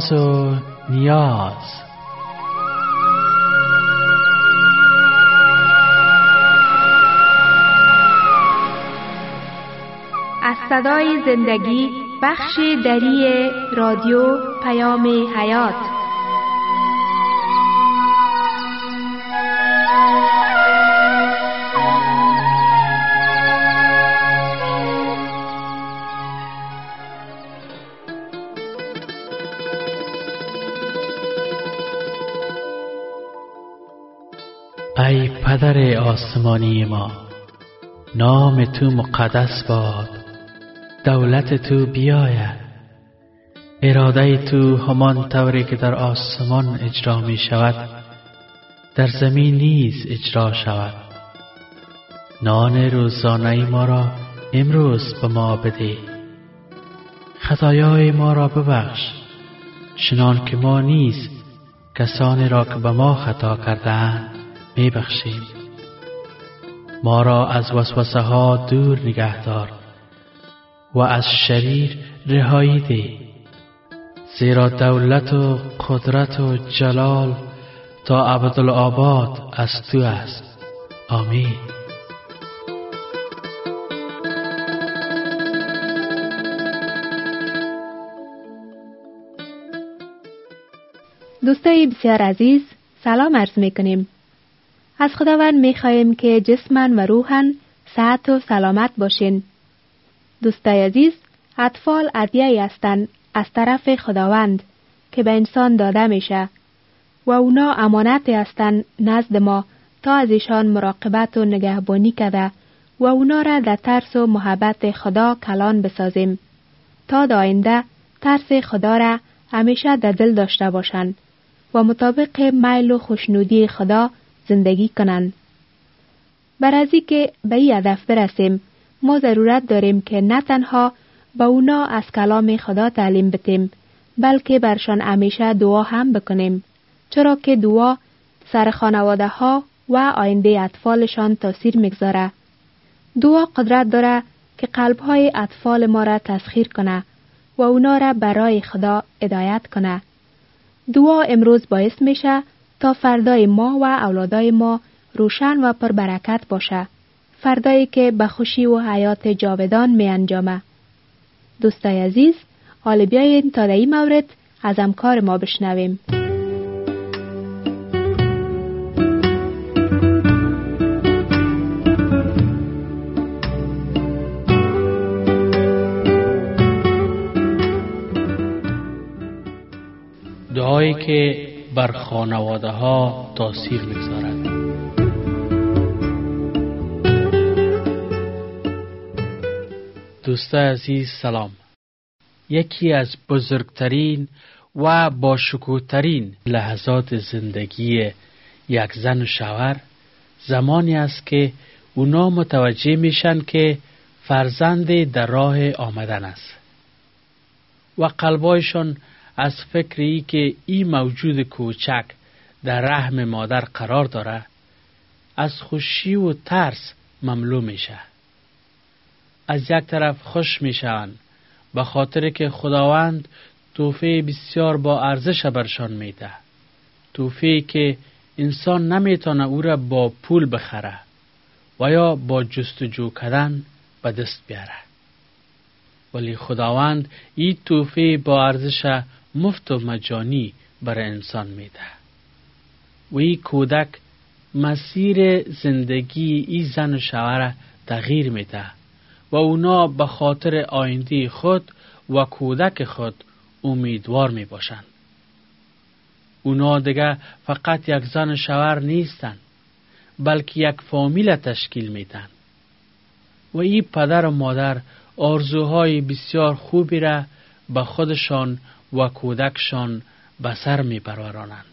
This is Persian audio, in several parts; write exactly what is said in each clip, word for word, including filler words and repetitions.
راز و نیاز. از صدای زندگی بخش دری رادیو پیام حیات. ای پدر آسمانی ما، نام تو مقدس باد، دولت تو بیاید، اراده تو همان طوری که در آسمان اجرا می شود در زمین نیز اجرا شود. نان روزانه ما را امروز به ما بده، خطایای ما را ببخش چنان که ما نیز کسانی را که به ما خطا کرده‌اند می بخشیم. ما را از وسوسه ها دور نگه دار و از شریر رهایی ده، زیرا دولت و قدرت و جلال تا ابدالآباد از تو است. آمین. دوستای بسیار عزیز، سلام عرض می کنیم. از خداوند می خواهیم که جسماً و روحاً صحت و سلامت باشین. دوستای عزیز، اطفال عطیه‌ای هستند از طرف خداوند که به انسان داده میشه و اونا امانتی هستند نزد ما تا از ایشان مراقبت و نگهبانی کرده و اونا را در ترس و محبت خدا کلان بسازیم تا در آینده ترس خدا را همیشه در دل داشته باشند و مطابق میل و خوشنودی خدا زندگی کنند. بر از اینکه به این هدف برسیم، ما ضرورت داریم که نه تنها با اونا از کلام خدا تعلیم بدیم، بلکه برشان همیشه دعا هم بکنیم، چرا که دعا سر خانواده ها و آینده اطفالشان تاثیر میگذاره. دعا قدرت داره که قلب های اطفال ما را تسخیر کنه و اونا را برای خدا هدایت کنه. دعا امروز باعث میشه تا فردای ما و اولادای ما روشن و پر برکت باشه، فردایی که به خوشی و حیات جاودان می انجامه. دوستای عزیز، حال بیایید تا در این مورد از همکار ما بشنویم. دعایی که بر خانواده ها تاثیر میگذارد. دوستان عزیز سلام. یکی از بزرگترین و باشکوه‌ترین لحظات زندگی یک زن و شوهر زمانی است که اونا متوجه میشن که فرزند در راه آمدن است و قلبایشان از فکری که این موجود کوچک در رحم مادر قرار داره از خوشی و ترس مملو میشه. از یک طرف خوش میشن به خاطر که خداوند تحفه بسیار با ارزش برشان میده، تحفه که انسان نمیتونه او را با پول بخره و یا با جستجو کردن به دست بیاره، ولی خداوند این تحفه با ارزش مفت و مجانی برای انسان میده و این کودک مسیر زندگی این زن و شوهر تغییر میده و اونا به خاطر آینده خود و کودک خود امیدوار می باشند. اونا دیگه فقط یک زن و شوهر نیستن، بلکه یک فامیل تشکیل میدن و این پدر و مادر آرزوهای بسیار خوبی را به خودشان و کودکشان به سر می برورانند.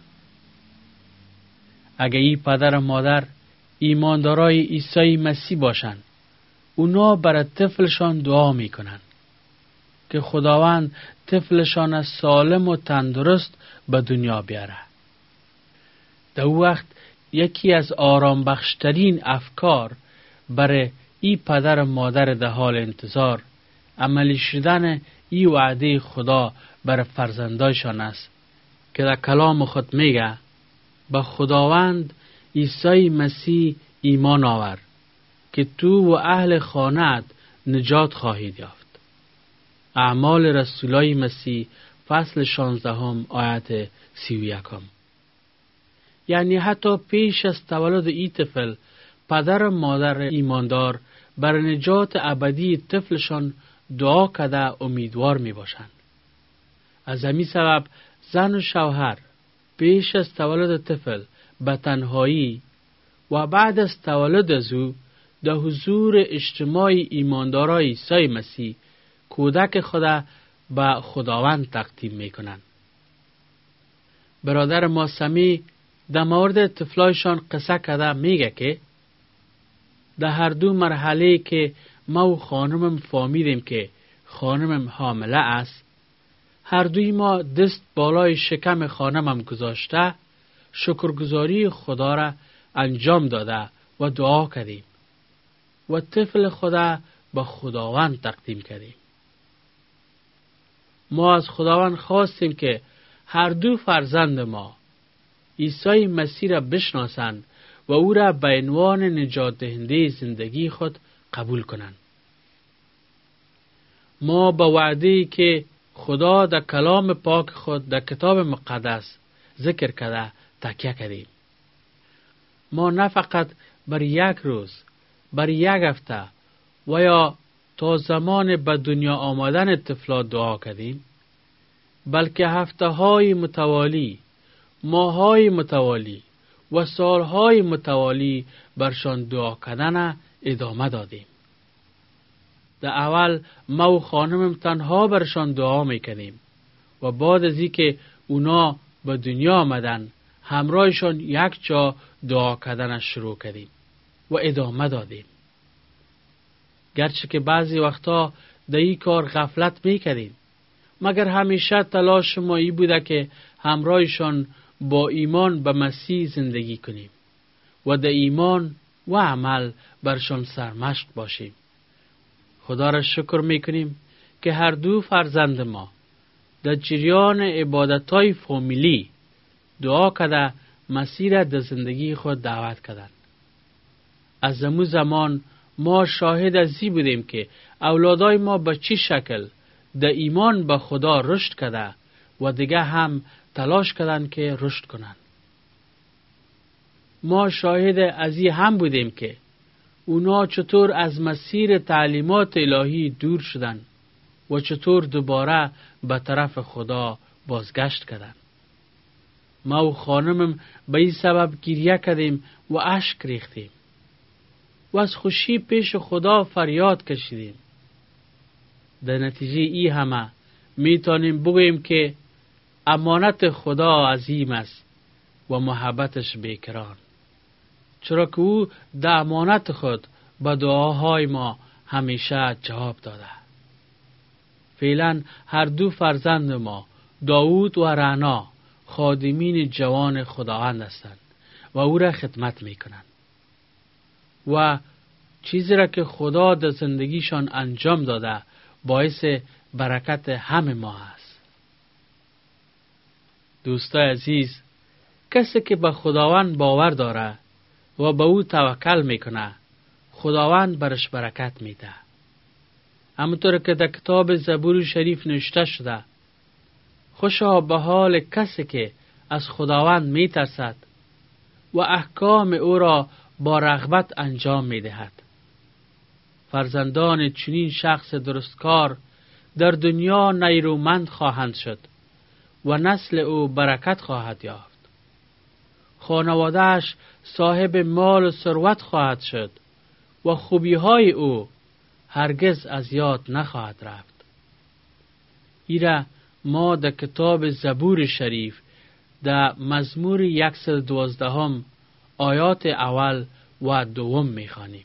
اگه این پدر و مادر ایماندارای عیسی مسیح باشند، اونا برای طفلشان دعا می کنند که خداوند طفلشان سالم و تندرست به دنیا بیاره. در وقت یکی از آرام بخشترین افکار برای این پدر و مادر در حال انتظار عملی شدن این وعده خدا بر فرزندایشان است که در کلام خود میگه به خداوند عیسی مسیح ایمان آور که تو و اهل خانه‌ات نجات خواهید یافت. اعمال رسولای مسیح فصل شانزدهم آیت سی و یکم. یعنی حتی پیش از تولد این طفل پدر و مادر ایماندار بر نجات ابدی طفلشان دعا کرده امیدوار می باشند. از همین سبب زن و شوهر پیش از تولد طفل به تنهایی و بعد از تولد از او در حضور اجتماعی ایماندارای عیسی مسیح کودک خدا به خداوند تقدیم می کنند. برادر ما سمی در مورد طفلایشان قصه کرده میگه که در هر دو مرحله که ما و خانمم فهمیدیم که خانمم حامله است، هر دوی ما دست بالای شکم خانمم گذاشته شکرگزاری خدا را انجام داده و دعا کردیم و طفل خدا به خداوند تقدیم کردیم. ما از خداوند خواستیم که هر دو فرزند ما عیسی مسیح را بشناسند و او را به عنوان نجات دهنده زندگی خود قبول کنند. ما به وعده‌ای که خدا در کلام پاک خود در کتاب مقدس ذکر کرده تکیه کردیم. ما نه فقط بر یک روز، بر یک هفته و یا تا زمان به دنیا آمدن طفلا دعا کردیم، بلکه هفته های متوالی، ماه های متوالی و سال های متوالی برشان دعا کردن ادامه دادیم. در اول ما و خانمم تنها برشان دعا میکنیم و بعد از اینکه اونا به دنیا آمدن همراهشان یک جا دعا کردن شروع کردیم و ادامه دادیم. گرچه که بعضی وقتا در این کار غفلت میکردیم، مگر همیشه تلاش ما ای بوده که همراهشان با ایمان به مسیح زندگی کنیم و در ایمان و عمل برشان سرمشق باشیم. خدا را شکر میکنیم که هر دو فرزند ما در جریان عبادتهای فامیلی دعا کرده مسیح را در زندگی خود دعوت کردند. از امو زمان ما شاهد از این بودیم که اولادای ما به چی شکل در ایمان به خدا رشد کرده و دیگه هم تلاش کردند که رشد کنند. ما شاهد از این هم بودیم که اونا چطور از مسیر تعلیمات الهی دور شدند و چطور دوباره به طرف خدا بازگشت کردند. ما و خانمم به این سبب گریه کردیم و اشک ریختیم و از خوشی پیش خدا فریاد کشیدیم. در نتیجه ای همه میتونیم بگوییم که امانت خدا عظیم است و محبتش بیکران، چرا که او در امانت خود به دعاهای ما همیشه جواب داده. فعلا هر دو فرزند ما داوود و رعنا خادمین جوان خداوند هستند و او را خدمت میکنند و چیزی را که خدا در زندگیشان انجام داده باعث برکت همه ما است. دوستای عزیز، کسی که به خداوند باور داره و به او توکل میکنه، خداوند برش برکت میده. همونطور که در کتاب زبور شریف نوشته شده، خوشا به حال کسی که از خداوند میترسد و احکام او را با رغبت انجام میدهد. فرزندان چنین شخص درستکار در دنیا نیرومند خواهند شد و نسل او برکت خواهد یافت. خانواده‌اش صاحب مال و ثروت خواهد شد و خوبی‌های او هرگز از یاد نخواهد رفت. ایرا ما در کتاب زبور شریف در مزمور صد و دوازده هم آیات اول و دوم می‌خوانیم.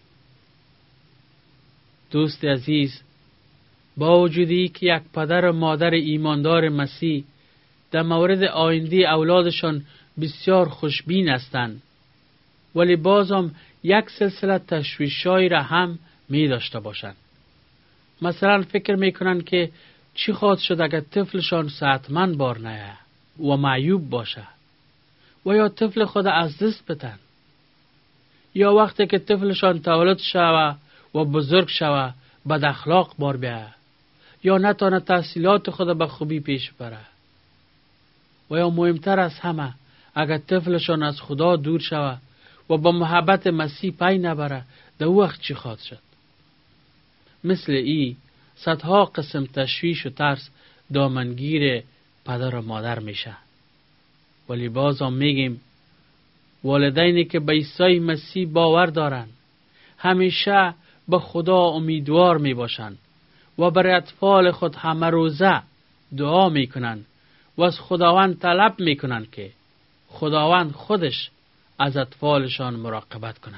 دوست عزیز، با وجودی که یک پدر و مادر ایماندار مسیح در مورد آینده اولادشان بسیار خوشبین هستند، ولی بازم یک سلسله تشویش‌هایی را هم می داشته باشند. مثلا فکر می کنند که چی خواهد شد اگر طفلشان صحتمند بار نیاید و معیوب باشه و یا طفل خود از دست بدن، یا وقتی که طفلشان تولد شوه و بزرگ شوه بد اخلاق بار بیاید یا نتانه تحصیلات خود به خوبی پیش بره، و یا مهمتر از همه اگر طفلشان از خدا دور شوه و با محبت مسیح پی نبره، در وقت چی خواهد شد؟ مثل ای صدها قسم تشویش و ترس دامنگیر پدر و مادر میشه. ولی باز هم میگیم والدینی که به عیسی مسیح باور دارن همیشه به خدا امیدوار میباشن و برای اطفال خود همه روزه دعا میکنن و از خداوند طلب میکنن که خداوند خودش از اطفالشان مراقبت کنه.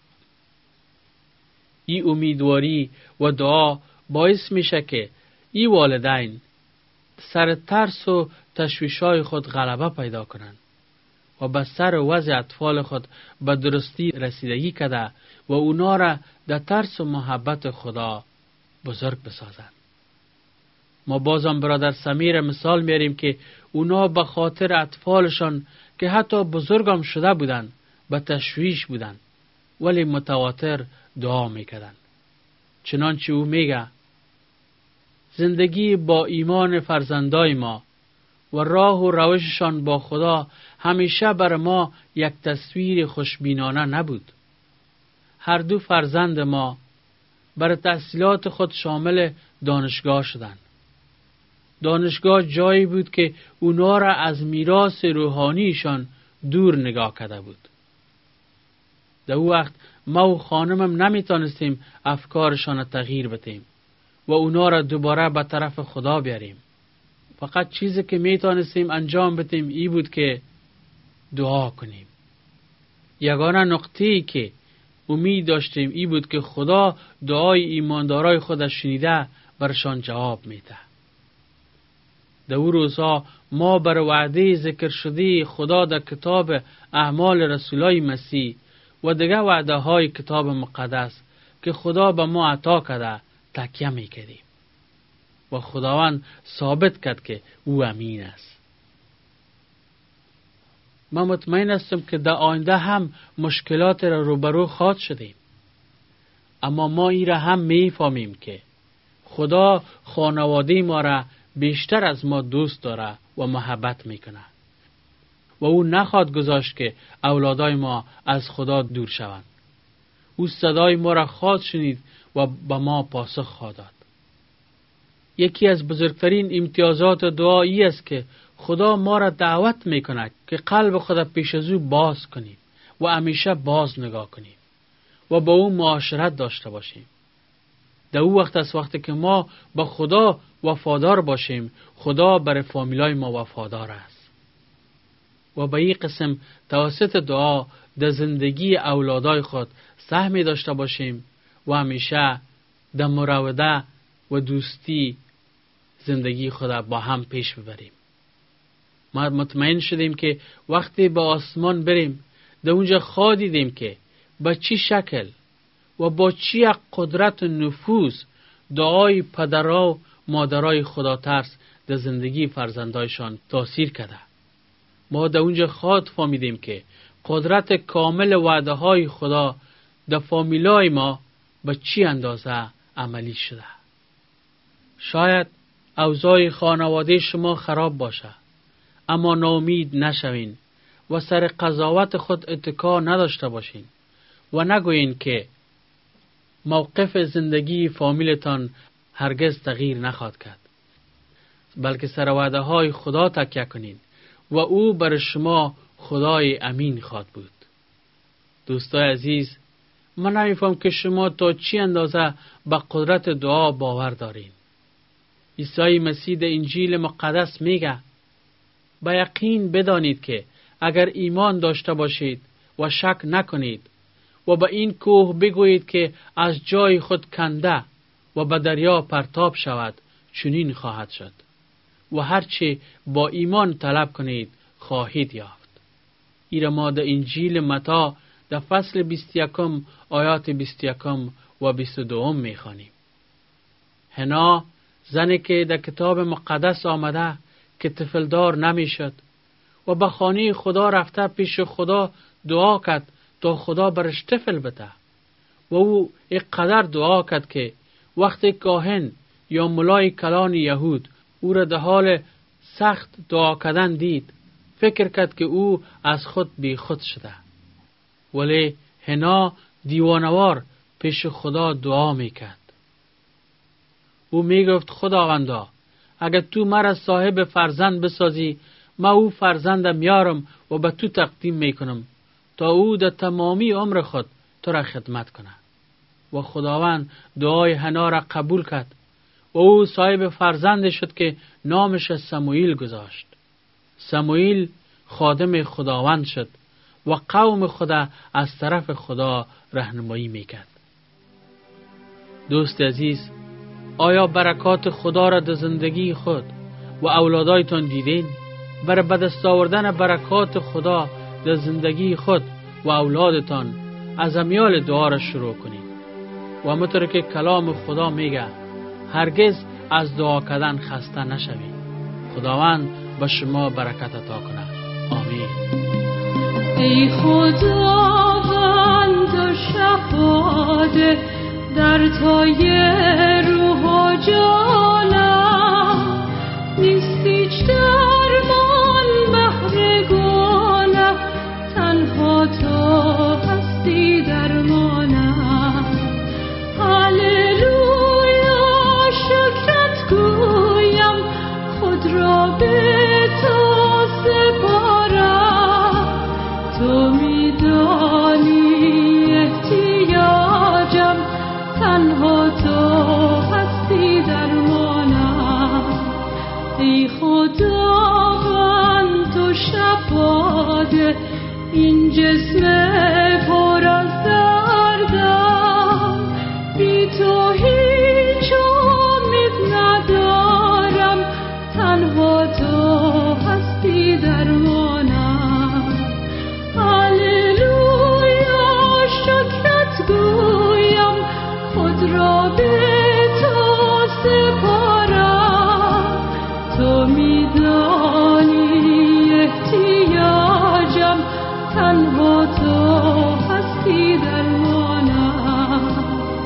این امیدواری و دعا باعث میشه که این والدین سر ترس و تشویش‌های خود غلبه پیدا کنن و به سر وضع اطفال خود به درستی رسیدگی کرده و اونا را در ترس و محبت خدا بزرگ بسازن. ما بازم برادر سمیر مثال میاریم که اونا به خاطر اطفالشان که حتی بزرگم شده بودن به تشویش بودن ولی متواتر دعا میکردن. چنانچه او میگه زندگی با ایمان فرزندای ما و راه و روششان با خدا همیشه بر ما یک تصویر خوشبینانه نبود. هر دو فرزند ما بر تحصیلات خود شامل دانشگاه شدند. دانشگاه جایی بود که اونا را از میراث روحانیشان دور نگاه کرده بود. در او وقت ما و خانمم نمیتونستیم افکارشان تغییر بدیم و اونا را دوباره به طرف خدا بیاریم. فقط چیزی که میتونستیم انجام بدیم ای بود که دعا کنیم. یگانه نقطه‌ای که امید داشتیم ای بود که خدا دعای ایماندارای خودش شنیده برشان جواب میده. در او روزها ما بر وعده ذکر شده خدا در کتاب اعمال رسولای مسیح و دیگر وعده های کتاب مقدس که خدا به ما عطا کرده تکیه میکردیم و خداوند ثابت کرد که او امین است. ما مطمئن هستم که در آینده هم مشکلات را روبرو خواهد شدیم، اما ما ای را هم میفهمیم که خدا خانواده ما را بیشتر از ما دوست داره و محبت میکنه و او نخواهد گذاشت که اولادای ما از خدا دور شوند. او صدای ما را خواهد شنید و به ما پاسخ خواهد داد. یکی از بزرگترین امتیازات دعایی است که خدا ما را دعوت میکنه که قلب خود پیش از او باز کنیم و همیشه باز نگاه کنیم و با او معاشرت داشته باشیم. در او وقت است وقتی که ما با خدا وفادار باشیم، خدا برای فامیلای ما وفادار است. و به این قسم توسط دعا در زندگی اولادای خود سهمی داشته باشیم و همیشه در مراوده و دوستی زندگی خود با هم پیش ببریم. ما مطمئن شدیم که وقتی به آسمان بریم در اونجا خواهد دیدیم که با چی شکل و با چی قدرت و نفوذ دعای پدرها و مادرای خدا ترس در زندگی فرزندایشان تاثیر کرده. ما در اونجا خواهد فهمیدیم که قدرت کامل وعده های خدا در فامیلای ما به چی اندازه عملی شده. شاید اوضاع خانواده شما خراب باشه، اما ناامید نشوین و سر قضاوت خود اتکا نداشته باشین و نگوین که موقف زندگی فامیلتان هرگز تغییر نخواهد کرد، بلکه سر وعده های خدا تکیه کنین و او بر شما خدای امین خواهد بود. دوستای عزیز، من نمیفهم که شما تا چی اندازه به قدرت دعا باور دارین. عیسی مسیح در انجیل مقدس میگه با یقین بدانید که اگر ایمان داشته باشید و شک نکنید و به این کوه بگویید که از جای خود کنده و به دریا پرتاب شود، چنین خواهد شد و هرچی با ایمان طلب کنید خواهید یافت. ایرا ما در انجیل متی در فصل بیست و یکم آیات بیست و یکم و بیست و دوم میخوانیم. هنا زنی که در کتاب مقدس آمده که طفلدار نمیشد و به خانه خدا رفته پیش خدا دعا کرد تا خدا برش طفل بده و او اینقدر دعا کرد که وقتی کاهن یا ملای کلان یهود او را در حال سخت دعا کردن دید، فکر کرد که او از خود بی خود شده. ولی حنا دیوانوار پیش خدا دعا میکرد. او میگفت خداوندا اگر تو مرا صاحب فرزند بسازی، ما او فرزند میارم و به تو تقدیم میکنم تا او در تمامی عمر خود تو را خدمت کنه. و خداوند دعای حنا را قبول کرد و او صاحب فرزند شد که نامش سموئیل گذاشت. سموئیل خادم خداوند شد و قوم خدا از طرف خدا راهنمایی میکرد. دوست عزیز، آیا برکات خدا را در زندگی خود و اولادایتان دیدین؟ برای به دست آوردن برکات خدا در زندگی خود و اولادتان از امیال دعا را شروع کنید. و همونطور که کلام خدا میگه هرگز از دعا کردن خسته نشوید. خداوند به شما برکت عطا کنه. آمین. ای خداوند و شفاده در تای روح و جانم، نیست هیچ درمان بهر گناه، تنها تو هستی درمانم. هللویا شکرت گویم، خود را به تو سپارم. تو میدانی احتیاجم، تنها تو هستی درمانم. ای خداوند تو شفاده این جسم پر از دردم، بی تو هیچ امید ندارم، تنها تو هستی درمانم. هللویا شکرت گویم، خود را به تو سپارم. تو میدانی احتیاجم، تنها تو هستی درمانم.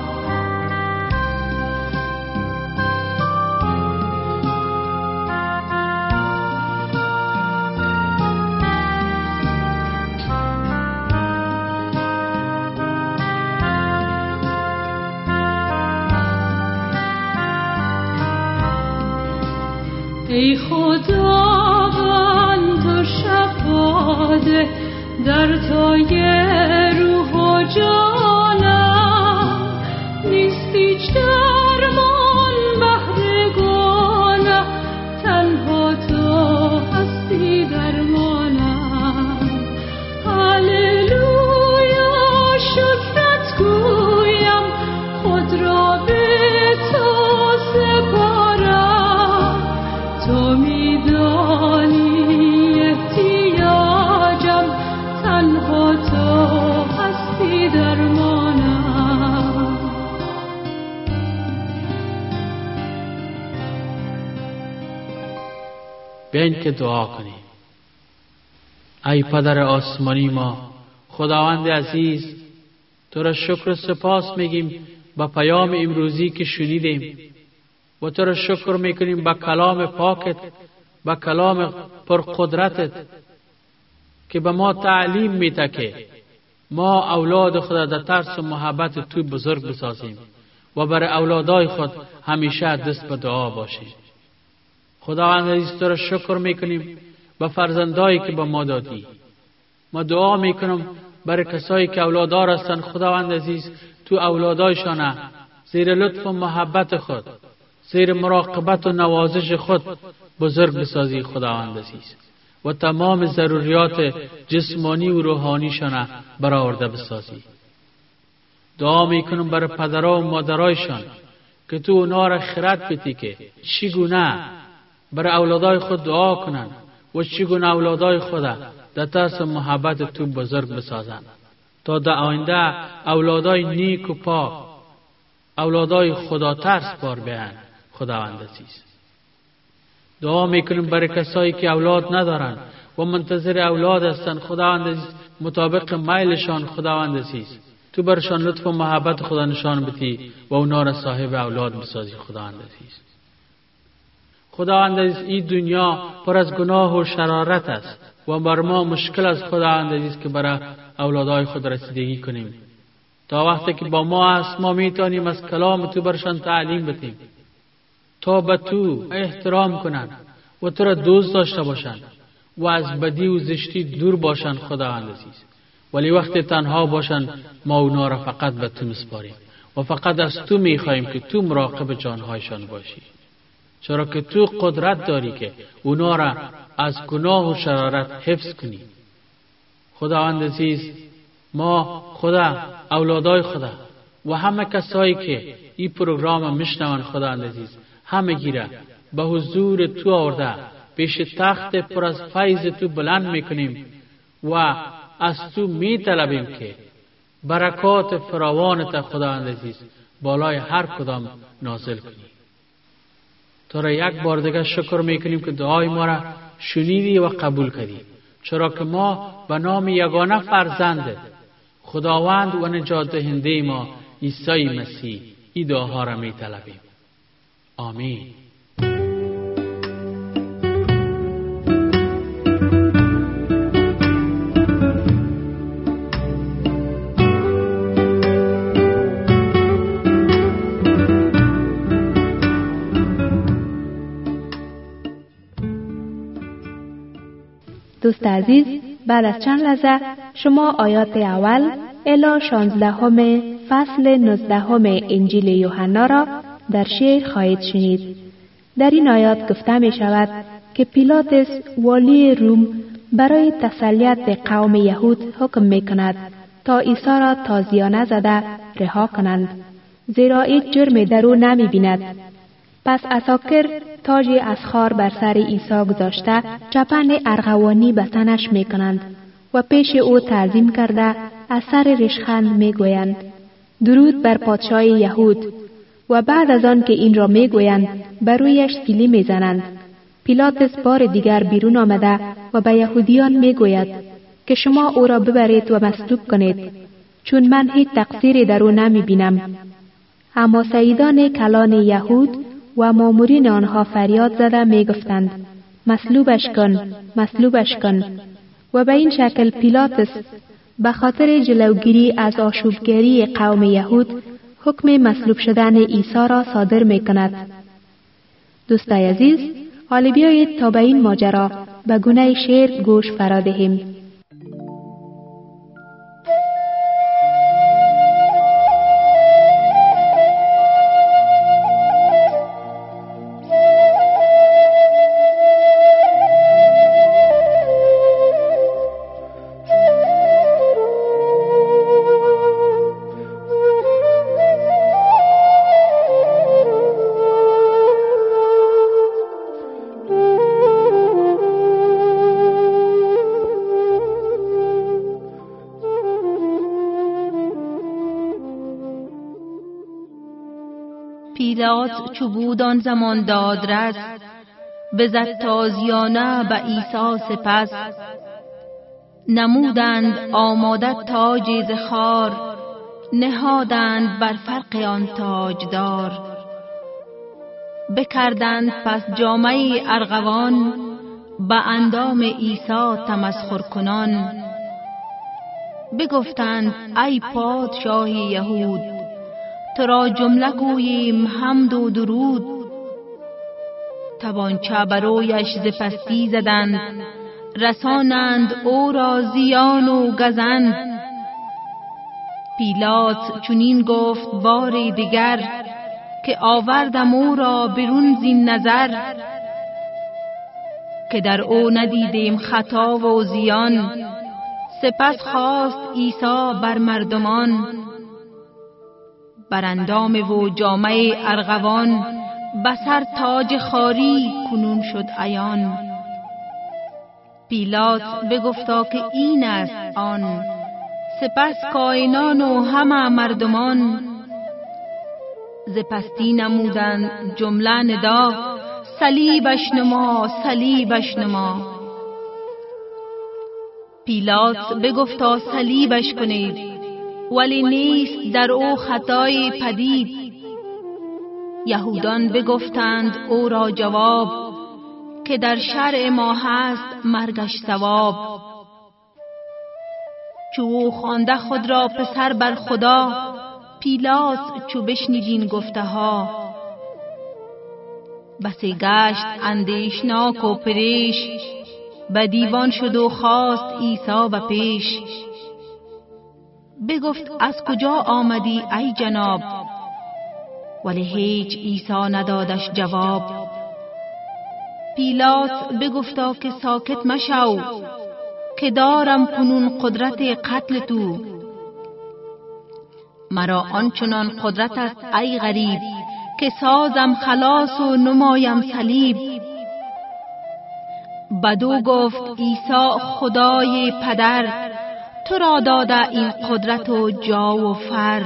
ای خداوند تو شفاده در تای روح و جانم، نیست هیچ درمان بهر گناه، تنها تو هستی درمانم. هللویا شکرت گویم، خود را به تو سپارم. تو میدانی احتیاجم، تنها تو هستی درمانم. بیاین که دعا کنیم. ای پدر آسمانی ما، خداوند عزیز، تو را شکر و سپاس میگیم با پیام امروزی که شنیدیم و تو را شکر میکنیم با کلام پاکت، با کلام پرقدرتت که به ما تعلیم میده که ما اولاد خود در ترس و محبت تو بزرگ بسازیم و برای اولادای خود همیشه دست به دعا باشیم. خداوند عزیز، تو را شکر میکنیم با فرزندایی که به ما دادی. ما دعا میکنم برای کسایی که اولادار هستند، خداوند عزیز تو اولادایشان زیر لطف و محبت خود، زیر مراقبت و نوازش خود بزرگ بسازی خداوند عزیز، و تمام ضروریات جسمانی و روحانیشان برآورده بسازی. دعا میکنم برای پدرها و مادرایشان که تو اونا را خرد بدی که چگونه برای اولادای خود دعا کنن و چگونه اولادای خود در ترس و محبت تو بزرگ بسازن تا در آینده اولادای نیک و پاک، اولادای خدا ترس بار بیان خداوند عزیز. دعا میکنیم برای کسایی که اولاد ندارن و منتظر اولاد هستن، خداوند عزیز مطابق میلشان خداوند عزیز تو برشان لطف و محبت خدا نشان بدی و اونا را صاحب اولاد بسازی خداوند عزیز. خداوند عزیز این دنیا پر از گناه و شرارت است و بر ما مشکل است خداوند عزیز که برای اولادای خود رسیدگی کنیم. تا وقتی که با ما است ما میتونیم از کلام تو برشان تعلیم بدیم تا به تو احترام کنن و تو را دوست داشته باشن و از بدی و زشتی دور باشن خداوند عزیز. ولی وقتی تنها باشن ما اونا را فقط به تو مسپاریم و فقط از تو میخوایم که تو مراقب جانهایشان باشی، چرا که تو قدرت داری که اونا را از گناه و شرارت حفظ کنی. خداوند عزیز ما خدا اولادای خدا و همه کسایی که این پروگرام میشنون خداوند عزیز همه گیره به حضور تو آورده پیش تخت پر از فیض تو بلند میکنیم و از تو میطلبیم که برکات فراوانت خداوند عزیز بالای هر کدام نازل کنی. تو را یک بار دیگه شکر میکنیم که دعای ما را شنیدی و قبول کردی، چرا که ما به نام یگانه فرزند خداوند و نجات دهنده ما عیسی مسیح این دعاها را میطلبیم. آمین. دوست عزیز، بعد از چند لحظه شما آیات اول الی شانزدهم فصل نوزدهم انجیل یوحنا را در شعر خواهید شنید. در این آیات گفته می شود که پیلاتس والی روم برای تسلیت قوم یهود حکم می کند تا عیسی را تازیانه زده رها کنند، زیرا هیچ جرم در او نمی بیند. پس عساکر تاج اسخار بر سر عیسی گذاشته چپن ارغوانی به تنش می کنند و پیش او تعظیم کرده از سر ریشخند می گویند درود بر پادشاه یهود، و بعد از آن که این را می گویند بر رویش سیلی می زنند. پیلاتس بار دیگر بیرون آمده و به یهودیان می گوید که شما او را ببرید و مصلوب کنید، چون من هیچ تقصیری در او نمی بینم. اما سیدان کلان یهود و مامورین آنها فریاد زده می گفتند مصلوبش کن، مصلوبش کن. و به این شکل پیلاتس به خاطر جلوگیری از آشوبگری قوم یهود حکم مصلوب شدن عیسی را صادر می کند. دوستای عزیز، حالا بیایید تا به این ماجرا به گونه شعر گوش فرا دهیم. پیلات چو بود آن زمان دادرس، بزد تازیانه به عیسی سپس. نمودند آماده تاج ز خار، نهادند بر فرق آن تاجدار. بکردند پس جامه ارغوان، به اندام عیسی تمسخر کنان. بگفتند ای پادشاه یهود، تو را جمله گوییم حمد و درود. تبانچه برویش ز پستی زدند، رسانند او را زیان و گزند. پیلات چنین گفت بار دیگر، که آوردم او را برون زین نظر. که در او ندیدیم خطا و زیان، سپس خواست عیسی بر مردمان. بر اندام و جامه ارغوان، بسر تاج خاری کنون شد عیان. پیلات بگفتا که این است آن، سپس کائنان و همه مردمان. ز پستی نمودند جمله ندا، صلیبش نما صلیبش نما. پیلات بگفتا صلیبش کنید، ولی نیست در او خطای پدید. یهودان بگفتند او را جواب، که در شرع ما هست مرگش ثواب. چو او خوانده خود را پسر بر خدا، پیلات چو بشنیدین گفته ها. بسی گشت اندیشناک و پریش، به دیوان شد و خواست عیسی به پیش. بگفت از کجا آمدی ای جناب، ولی هیچ عیسی ندادش جواب. پیلات بگفتا که ساکت مشو، که دارم کنون قدرت قتل تو. مرا آنچنان قدرت است ای غریب، که سازم خلاص و نمایم صلیب. بدو گفت عیسی خدای پدر، تو را داده این قدرت و جا و فر.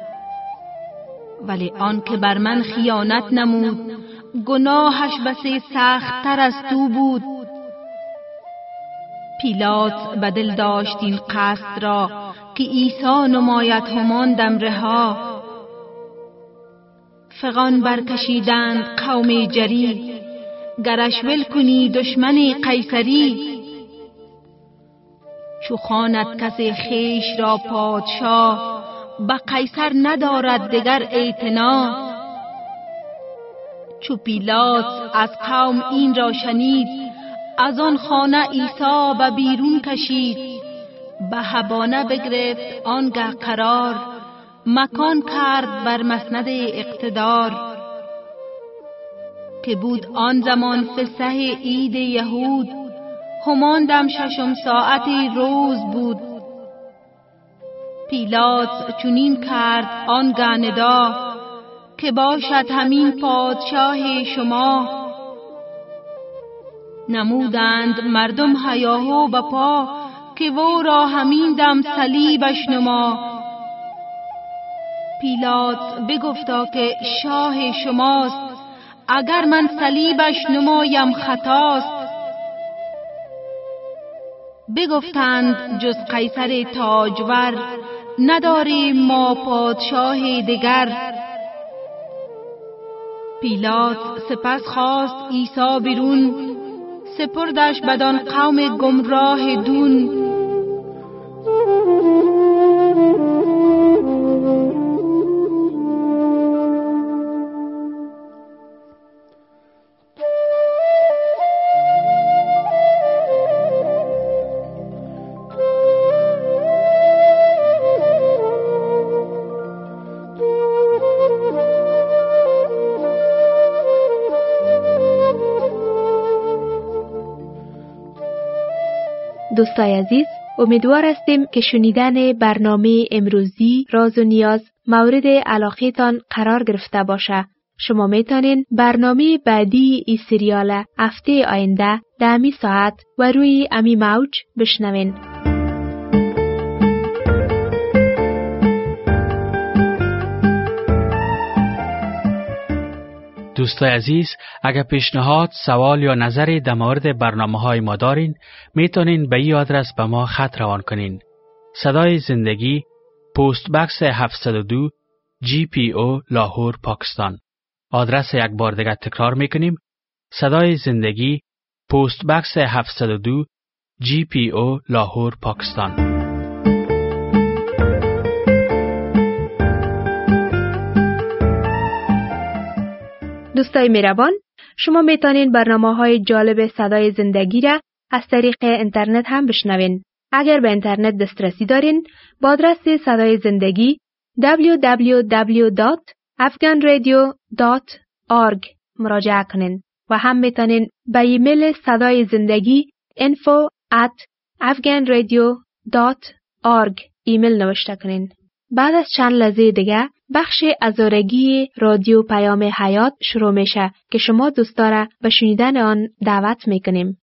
ولی آن که بر من خیانت نمود، گناهش بسی سخت تر از تو بود. پیلات بدل داشت این قصد را، که عیسی نماید همان دم رها. فغان برکشیدند قوم جری، گرش ول کنی دشمن قیصری. چو خواند کسی خویش را پادشاه، به قیصر ندارد دگر اعتنا. چو پیلات از قوم این را شنید، از آن خانه عیسی به بیرون کشید. به هبانه بگرفت آنگه قرار، مکان کرد بر مسند اقتدار. که بود آن زمان فسح عید یهود، همان دم ششم ساعت روز بود. پیلات چنین کرد آنگه ندا، که باشد همین پادشاه شما. نمودند مردم هیاهو بپا، که او را همین دم صلیبش نما. پیلات بگفتا که شاه شماست، اگر من صلیبش نمایم خطاست. بگفتند جز قیصر تاجور، نداریم ما پادشاه دگر. پیلات سپس خواست عیسی بیرون، سپردش بدان قوم گمراه دون. دوستای عزیز، امیدوار هستیم که شنیدن برنامه امروزی راز و نیاز مورد علاقه تان قرار گرفته باشه. شما میتونین برنامه بعدی ای سریال هفته آینده در امی ساعت و روی امی موج بشنوین. دوستای عزیز، اگر پیشنهاد، سوال یا نظری در مورد برنامه‌های ما دارین، میتونین به این آدرس به ما خط روان کنین. صدای زندگی، پست بکس هفتصد و دو، جی پی او، لاهور، پاکستان. آدرس یک بار دیگه تکرار میکنیم. صدای زندگی، پست بکس هفتصد و دو، جی پی او، لاهور، پاکستان. دوستای مهربان، شما میتونین برنامه‌های جالب صدای زندگی را از طریق اینترنت هم بشنوین. اگر به اینترنت دسترسی دارین، با آدرس صدای زندگی دبلیو دبلیو دبلیو دات افغان رادیو دات اورگ مراجعه کنین و هم میتونین به ایمیل صدای زندگی info at afghanradio dot org ایمیل نوشته کنین. بعد از چند لحظه دیگه بخش ازارگی رادیو پیام حیات شروع میشه که شما دوستا را به شنیدن آن دعوت میکنیم.